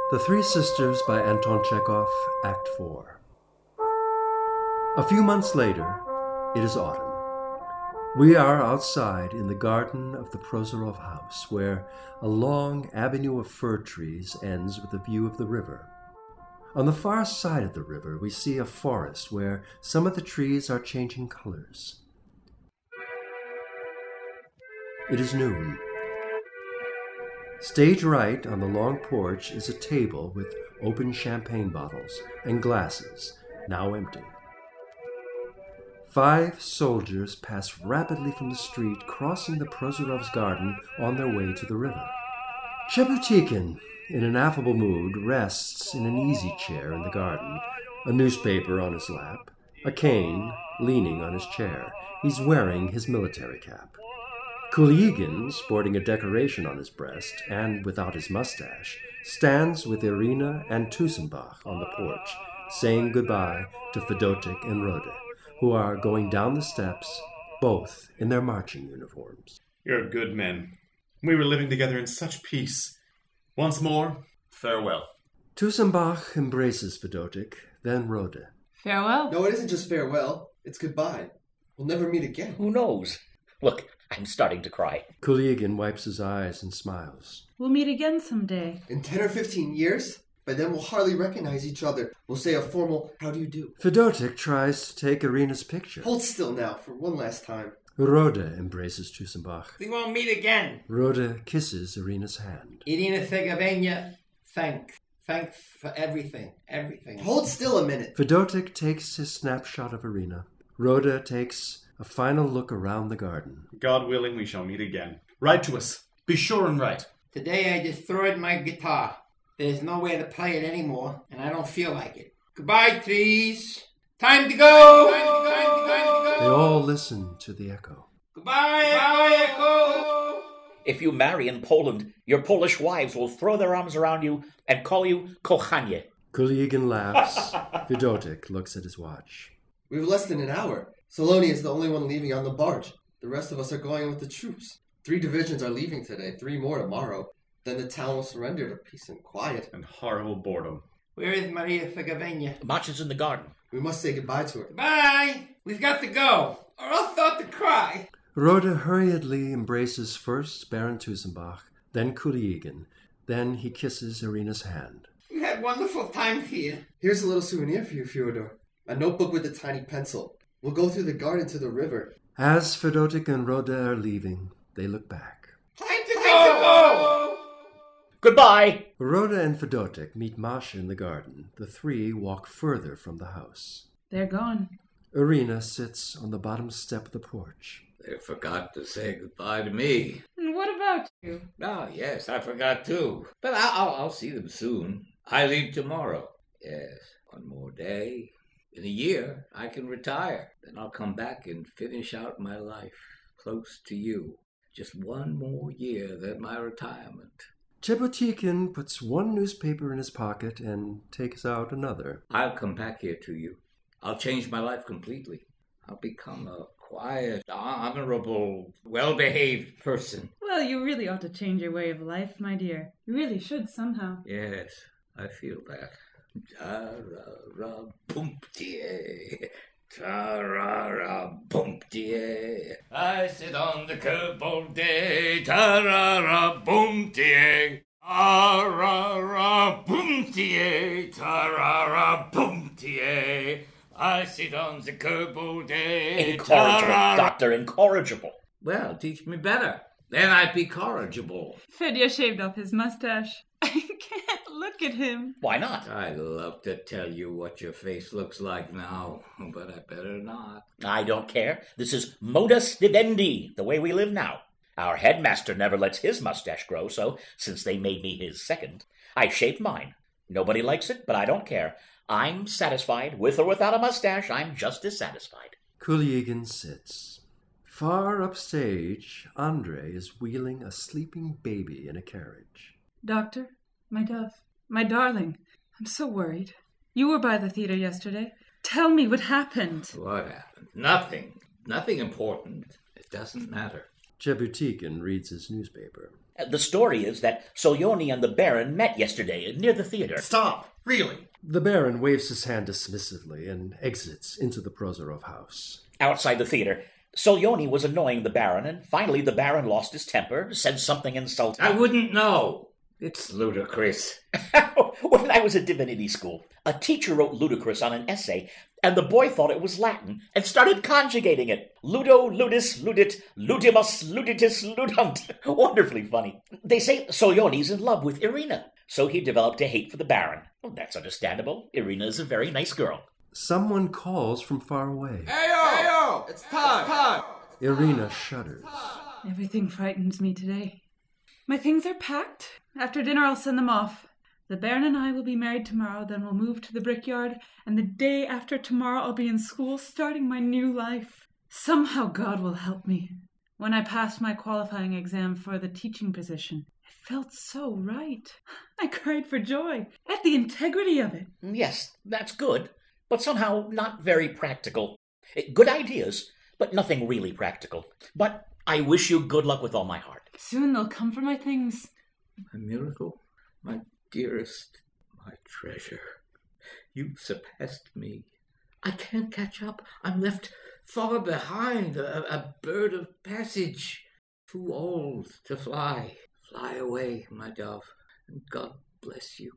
The Three Sisters by Anton Chekhov, Act 4. A few months later, it is autumn. We are outside in the garden of the Prozorov house, where a long avenue of fir trees ends with a view of the river. On the far side of the river, we see a forest where some of the trees are changing colors. It is noon. Stage right on the long porch is a table with open champagne bottles and glasses, now empty. 5 soldiers pass rapidly from the street, crossing the Prozorovs' garden on their way to the river. Cheputikin, in an affable mood, rests in an easy chair in the garden, a newspaper on his lap, a cane leaning on his chair. He's wearing his military cap. Kulyigin, sporting a decoration on his breast and without his mustache, stands with Irina and Tusenbach on the porch, saying goodbye to Fedotek and Rode, who are going down the steps, both in their marching uniforms. You're good men. We were living together in such peace. Once more, farewell. Tusenbach embraces Fedotek, then Rode. Farewell? No, it isn't just farewell. It's goodbye. We'll never meet again. Who knows? Look, I'm starting to cry. Kulyigin wipes his eyes and smiles. We'll meet again someday. In 10 or 15 years? By then we'll hardly recognize each other. We'll say a formal, how do you do? Fedotek tries to take Irina's picture. Hold still now for one last time. Rode embraces Tusenbach. We won't meet again. Rode kisses Irina's hand. Irina Fegovenya, thanks for everything. Hold still a minute. Fedotek takes his snapshot of Irina. Rode takes a final look around the garden. God willing, we shall meet again. Write to us. Be sure and write. Today I destroyed my guitar. There's nowhere to play it anymore, and I don't feel like it. Goodbye, trees. Time to go! They all listen to the echo. Goodbye, echo! If you marry in Poland, your Polish wives will throw their arms around you and call you kochanie. Kulyigin laughs. Fedotek looks at his watch. We have less than an hour. Saloni is the only one leaving on the barge. The rest of us are going with the troops. 3 divisions are leaving today, 3 more tomorrow. Then the town will surrender to peace and quiet. And horrible boredom. Where is Maria Fegovenya? Matcha's in the garden. We must say goodbye to her. Goodbye! We've got to go, or I'll start to cry. Rode hurriedly embraces first Baron Tusenbach, then Kulyigin. Then he kisses Irina's hand. We had wonderful times here. Here's a little souvenir for you, Fyodor. A notebook with a tiny pencil. We'll go through the garden to the river. As Fedotek and Rode are leaving, they look back. Time to go! Goodbye! Rode and Fedotek meet Masha in the garden. The 3 walk further from the house. They're gone. Irina sits on the bottom step of the porch. They forgot to say goodbye to me. And what about you? Oh, yes, I forgot too. But I'll see them soon. I leave tomorrow. Yes, one more day. In a year, I can retire. Then I'll come back and finish out my life close to you. Just one more year, then my retirement. Cheputikin puts one newspaper in his pocket and takes out another. I'll come back here to you. I'll change my life completely. I'll become a quiet, honorable, well-behaved person. Well, you really ought to change your way of life, my dear. You really should somehow. Yes, I feel that. Ta-ra-ra-boom-tie. Ta-ra-ra-boom-tie. I sit on the curb all day. Ta-ra-ra-boom-tie. Ta-ra-ra-boom-tie. Ta-ra-ra-boom-tie. I sit on the curb all day. Incorrigible, Doctor, incorrigible. Well, teach me better. Then I'd be corrigible. Fedya shaved off his mustache. I can't look at him. Why not? I'd love to tell you what your face looks like now, but I better not. I don't care. This is modus vivendi, the way we live now. Our headmaster never lets his mustache grow, so since they made me his second, I shaved mine. Nobody likes it, but I don't care. I'm satisfied. With or without a mustache, I'm just as satisfied. Kulyigin sits. Far upstage, Andrei is wheeling a sleeping baby in a carriage. Doctor, my dove, my darling, I'm so worried. You were by the theater yesterday. Tell me what happened. What happened? Nothing. Nothing important. It doesn't matter. Chebutikin reads his newspaper. The story is that Solyoni and the Baron met yesterday near the theater. Stop! Really? The Baron waves his hand dismissively and exits into the Prozorov house. Outside the theater, Solyoni was annoying the Baron, and finally the Baron lost his temper, said something insulting. I wouldn't know. It's ludicrous. When I was at divinity school, a teacher wrote ludicrous on an essay, and the boy thought it was Latin and started conjugating it. Ludo, ludus, ludit, ludimus, luditus, ludunt. Wonderfully funny. They say Solyoni's in love with Irina, so he developed a hate for the Baron. Well, that's understandable. Irina is a very nice girl. Someone calls from far away. Heyo! It's time! Irina shudders. Everything frightens me today. My things are packed. After dinner I'll send them off. The Baron and I will be married tomorrow, then we'll move to the brickyard, and the day after tomorrow I'll be in school starting my new life. Somehow God will help me. When I passed my qualifying exam for the teaching position, it felt so right. I cried for joy at the integrity of it. Yes, that's good, but somehow not very practical. Good ideas, but nothing really practical. But I wish you good luck with all my heart. Soon they'll come for my things. My miracle, my dearest, my treasure. You've surpassed me. I can't catch up. I'm left far behind, a bird of passage. Too old to fly. Fly away, my dove, and God bless you.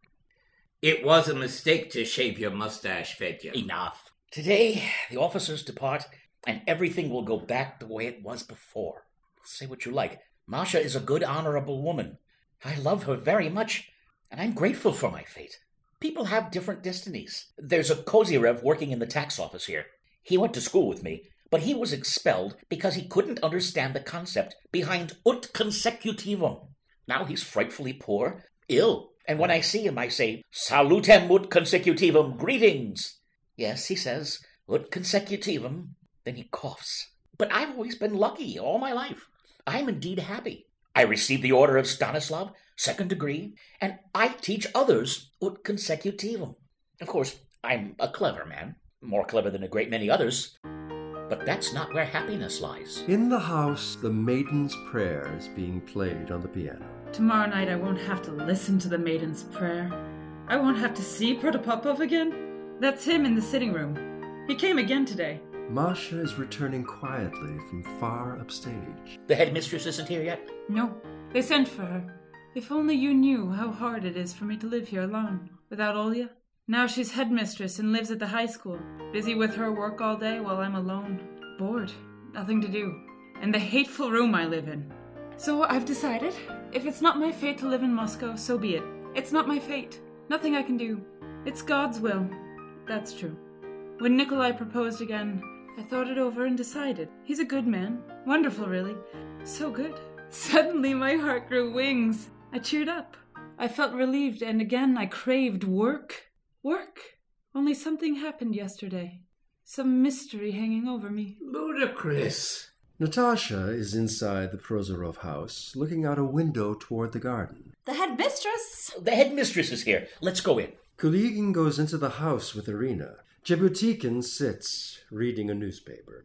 It was a mistake to shave your mustache, Fedya. Enough. Today, the officers depart, and everything will go back the way it was before. Say what you like. Masha is a good, honorable woman. I love her very much, and I'm grateful for my fate. People have different destinies. There's a Kozyrev working in the tax office here. He went to school with me, but he was expelled because he couldn't understand the concept behind ut consecutivum. Now he's frightfully poor, ill, and when I see him I say, Salutem ut consecutivum, greetings. Yes, he says, ut consecutivum. Then he coughs. But I've always been lucky all my life. I'm indeed happy. I received the order of Stanislav, 2nd degree, and I teach others ut consecutivum. Of course, I'm a clever man, more clever than a great many others, but that's not where happiness lies. In the house, the Maiden's Prayer is being played on the piano. Tomorrow night I won't have to listen to the Maiden's Prayer. I won't have to see Protopopov again. That's him in the sitting room. He came again today. Masha is returning quietly from far upstage. The headmistress isn't here yet? No, they sent for her. If only you knew how hard it is for me to live here alone, without Olya. Now she's headmistress and lives at the high school, busy with her work all day while I'm alone, bored, nothing to do, and the hateful room I live in. So I've decided, if it's not my fate to live in Moscow, so be it. It's not my fate. Nothing I can do. It's God's will. That's true. When Nikolai proposed again, I thought it over and decided. He's a good man. Wonderful, really. So good. Suddenly my heart grew wings. I cheered up. I felt relieved, and again I craved work. Work! Only something happened yesterday. Some mystery hanging over me. Ludicrous. Natasha is inside the Prozorov house, looking out a window toward the garden. The headmistress! The headmistress is here. Let's go in. Kuligin goes into the house with Irina. Chebutikin sits, reading a newspaper.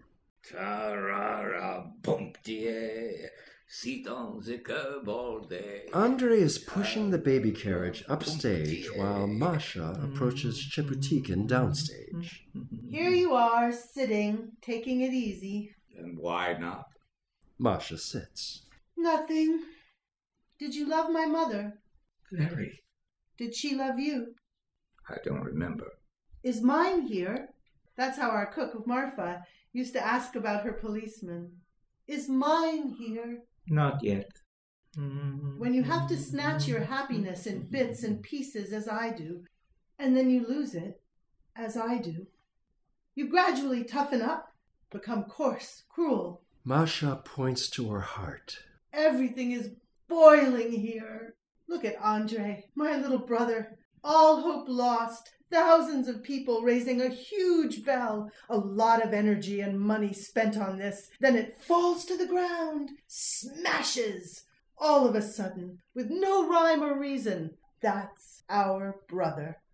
Tarara bumptier, sit on the curb all day. Andrei is pushing the baby carriage upstage while Masha approaches Chebutikin downstage. Here you are, sitting, taking it easy. And why not? Masha sits. Nothing. Did you love my mother? Very. Did she love you? I don't remember. Is mine here? That's how our cook, Marfa, used to ask about her policeman. Is mine here? Not yet. When you have to snatch your happiness in bits and pieces, as I do, and then you lose it, as I do, you gradually toughen up, become coarse, cruel. Masha points to her heart. Everything is boiling here. Look at Andrei, my little brother. All hope lost. Thousands of people raising a huge bell. A lot of energy and money spent on this. Then it falls to the ground. Smashes. All of a sudden, with no rhyme or reason. That's our brother.